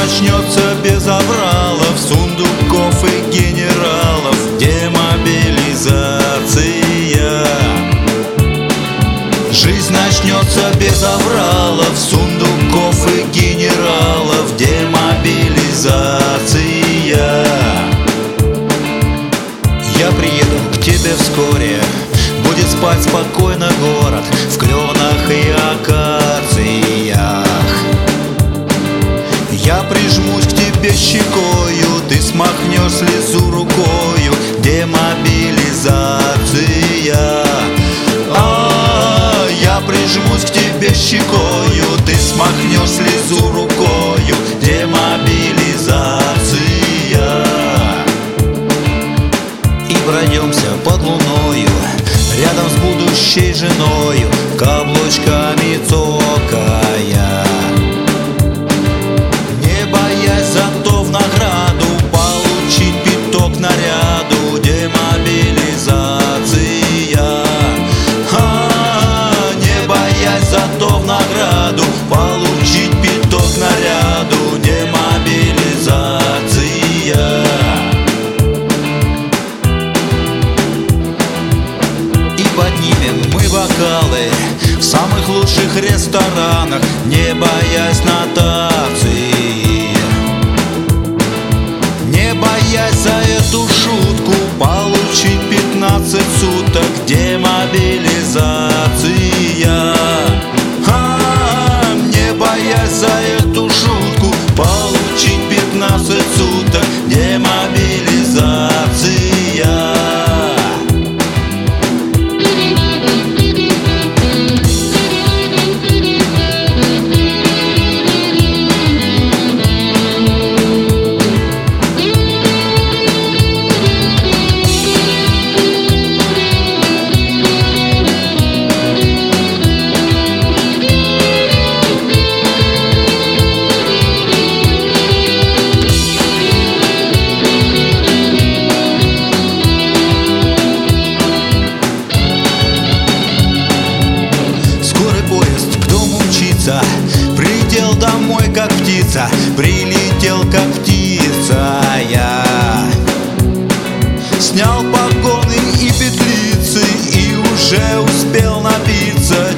начнется без авралов, сундуков и генералов. Демобилизация. Жизнь начнется без авралов, сундуков и генералов. Демобилизация. Я приеду к тебе вскоре, будет спать спокойно город в кленах и акациях. Я прижмусь к тебе щекою, ты смахнешь слезу рукою. Демобилизация. Я прижмусь к тебе щекою, ты смахнешь слезу рукою. Демобилизация. И пройдемся под луною, рядом с будущей женою, каблучками цокая, не боясь зато в награду получить пяток наряду. Демобилизация. Не боясь зато в награду получить пяток наряду. Демобилизация. И поднимем мы бокалы в самых лучших ресторанах, не боясь нотации, не боясь за эту шутку получить 15 суток. Демобилизация. Не боясь за эту шутку получить 15 суток. Демобилизация. Прилетел домой как птица, прилетел как птица я. Снял погоны и петлицы и уже успел напиться.